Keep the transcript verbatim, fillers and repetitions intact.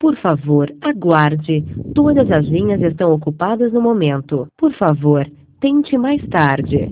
Por favor, aguarde. Todas as linhas estão ocupadas no momento. Por favor, tente mais tarde.